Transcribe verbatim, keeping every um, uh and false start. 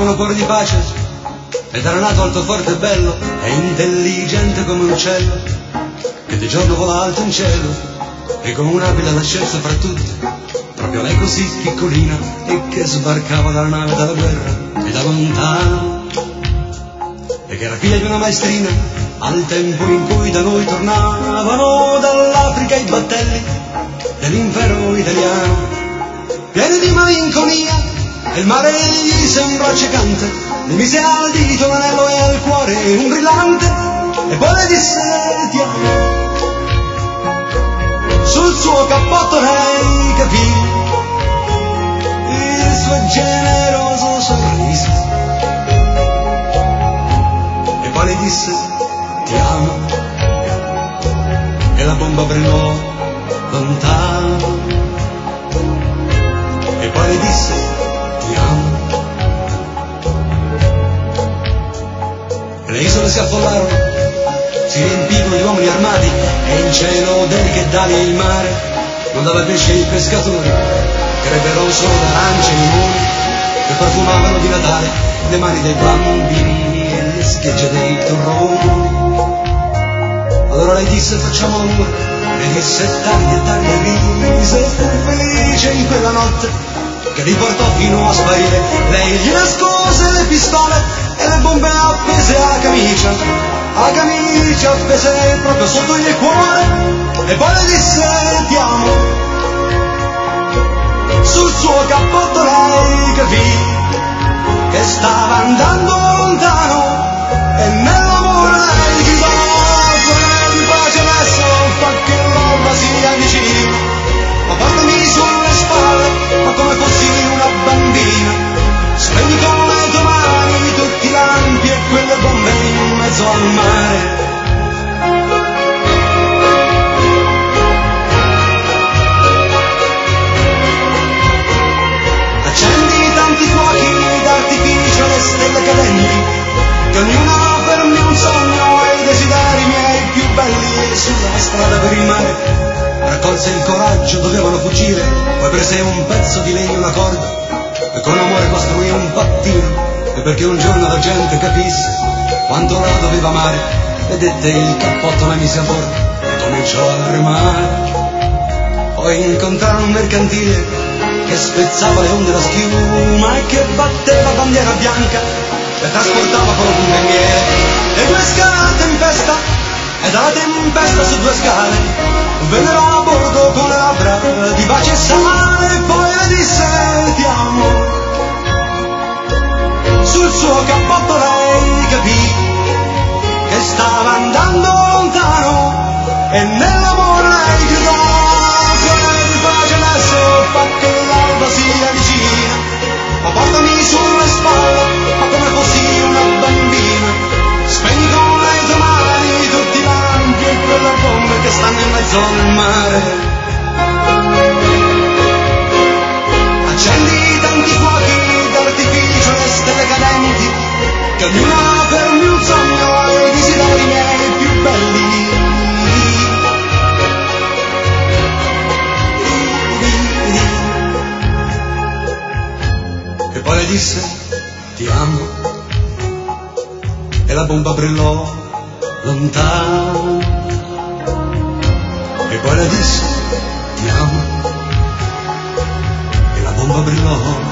un cuore di pace ed era nato alto, forte e bello e intelligente come un uccello che di giorno vola alto in cielo e come un'abile alla scienza fra tutti, proprio lei così piccolina e che sbarcava dalla nave dalla guerra e da lontano e che era figlia di una maestrina al tempo in cui da noi tornavano dall'Africa i battelli dell'impero italiano, pieni di malinconia, e il mare gli sembrò accecante, gli mise al dito un anello e al cuore un brillante, e poi le disse ti amo. Sul suo cappotto lei capì il suo generoso sorriso, e poi le disse ti amo, e la bomba brillò lontano, e poi le disse ti amo. E le isole si affollarono, si riempirono di uomini armati, e il cielo delle Cheddali e il mare non dava pesce ai pescatori, crebbero solo d'arance e limoni che profumavano di Natale le mani dei bambini e le schegge dei torroni. Allora lei disse facciamo l'amore, e disse tardi e tardi rise, fu felice in quella notte che li portò fino a sparire. Lei gli nascose le pistole e le bombe appese alla camicia, alla camicia appese proprio sotto il cuore, e poi le disse ti amo. Sul suo cappotto lei capì che stava andando lontano, e nell'amore lei gridò di pace adesso, fa che l'alba sia vicina, ma portami sulle spalle, ma come fossi una bambina, spegni con le tue mani tutti i lampi e quelle bombe in mezzo al mare. Accendi tanti fuochi d'artificio, le stelle cadenti, che ognuna per me un sogno e i desideri miei più belli. Sulla strada per il mare raccolse il coraggio, dovevano fuggire, poi prese un pezzo di legno, una corda, e con amore costruì un pattino, e perché un giorno la gente capisse quanto la doveva amare, vedette il cappotto, la mise a bordo e cominciò a remare. Poi incontrarono un mercantile che spezzava le onde da schiuma e che batteva bandiera bianca e trasportava con bandiere, e due scale a tempesta, e dalla tempesta su due scale vennero a bordo con le labbra di pace e sale, e poi le disse ti amo. Sul suo cappotto lei capì che stava andando lontano, e nell'amore lei gridò di pace adesso, fa che l'alba sia vicina, ma portami sulle spalle, ma come fossi una bambina, spegni con le tue mani tutti i lampi e quelle bombe che stanno in mezzo al mare. Accendi tanti fuochi d'artificio, le stelle cadenti, che ognuna per me un sogno e i desideri miei più belli. E poi le disse ti amo, e la bomba brillò lontano, e poi le disse ti amo, e la bomba brillò